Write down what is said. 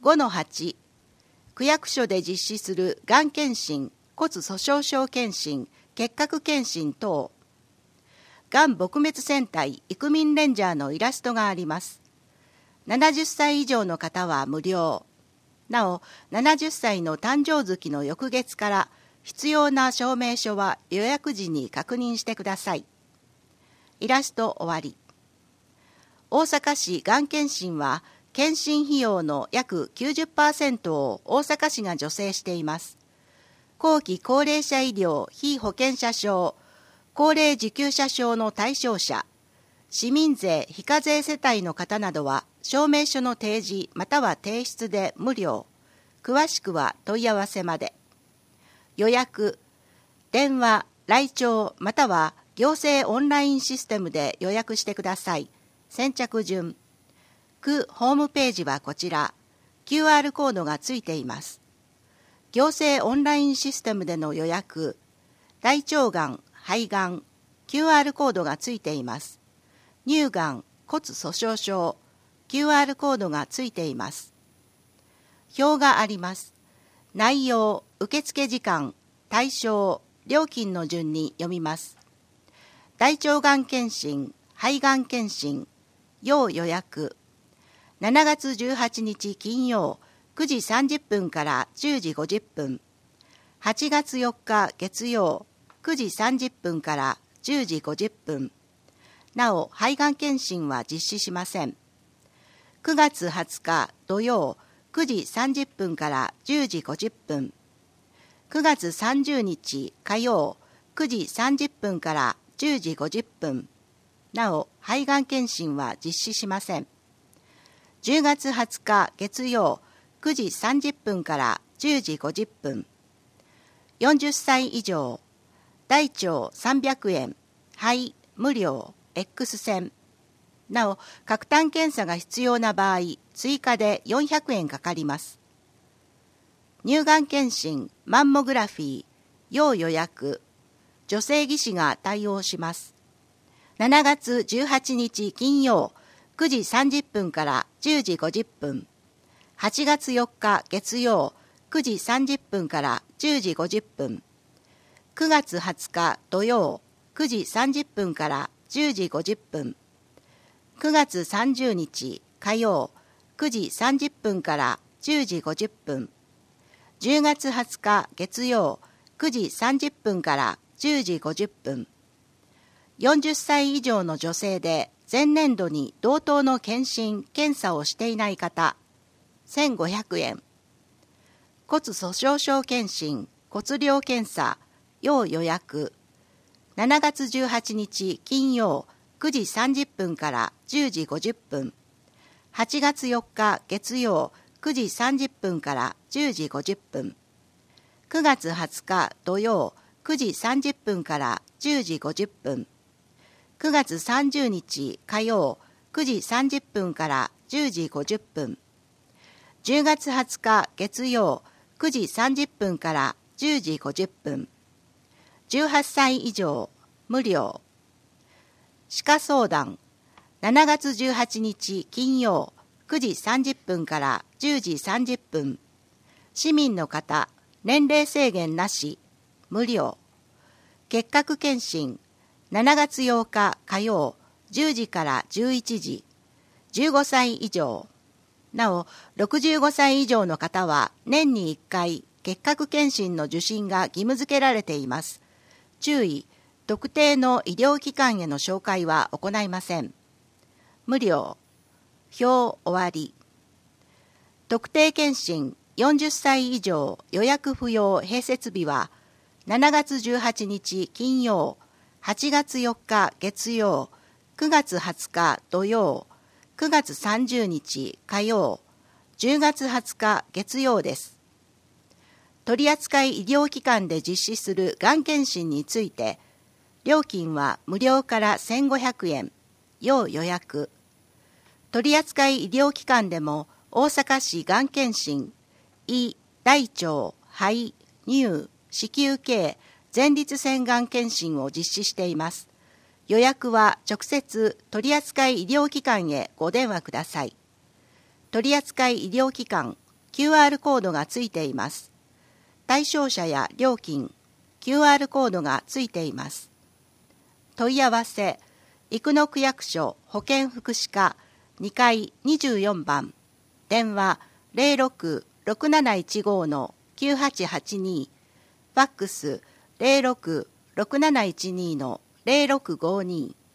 5-8、区役所で実施するがん検診、骨粗しょう症検診、結核検診等。がん撲滅戦隊イクミンレンジャーのイラストがあります。70歳以上の方は無料。なお、70歳の誕生月の翌月から必要な証明書は予約時に確認してください。イラスト終わり。大阪市がん検診は、検診費用の約 90% を大阪市が助成しています。後期高齢者医療被保険者証、高齢受給者証の対象者、市民税非課税世帯の方などは、証明書の提示または提出で無料。詳しくは問い合わせまで。予約、電話、来庁または行政オンラインシステムで予約してください。先着順。区ホームページはこちら。QR コードがついています。行政オンラインシステムでの予約、大腸がん、肺がん、QR コードがついています。乳がん、骨粗しょう症、QR コードがついています。表があります。内容、受付時間、対象、料金の順に読みます。大腸がん検診、肺がん検診、要予約。7月18日金曜、9時30分から10時50分。8月4日月曜、9時30分から10時50分。なお、肺がん検診は実施しません。9月20日土曜、9時30分から10時50分。9月30日火曜、9時30分から10時50分。なお、肺がん検診は実施しません。10月20日月曜、9時30分から10時50分。40歳以上、大腸300円、肺無料、X 線。なお、核炭検査が必要な場合、追加で400円かかります。乳がん検診、マンモグラフィー、要予約。女性技師が対応します。7月18日金曜、9時30分から10時50分。8月4日月曜、9時30分から10時50分。9月20日土曜、9時30分から10時50分。9月30日火曜、9時30分から10時50分。10月20日月曜、9時30分から10時50分。40歳以上の女性で前年度に同等の検診・検査をしていない方、1500円。骨粗しょう症検診、骨量検査、要予約。7月18日金曜、9時30分から10時50分。8月4日月曜、9時30分から10時50分。9月20日土曜、9時30分から10時50分。9月30日火曜、9時30分から10時50分。10月20日月曜、9時30分から10時50分。18歳以上、無料。歯科相談、7月18日金曜、9時30分から10時30分。市民の方、年齢制限なし、無料。結核検診、7月8日火曜、10時から11時。15歳以上。なお、65歳以上の方は年に1回結核検診の受診が義務付けられています。注意、特定の医療機関への紹介は行いません。無料。表終わり。特定検診40歳以上予約不要併設日は7月18日金曜、8月4日月曜、9月20日土曜、9月30日火曜、10月20日月曜です。取扱医療機関で実施するがん検診について、料金は無料から1500円、要予約。取扱医療機関でも大阪市がん検診、胃、大腸、肺、乳、子宮系、前立腺がん検診を実施しています。予約は直接取扱医療機関へご電話ください。取扱医療機関、 QR コードがついています。対象者や料金、QR コードがついています。問い合わせ、生野区役所保健福祉課2階24番、電話06-6715-9882、ファックス06-6712-0652